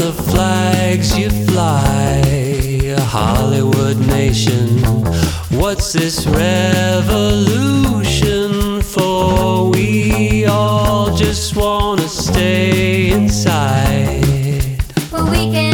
the flags you fly, Hollywood nation, what's this revolution for? We all just wanna stay inside. Well, we can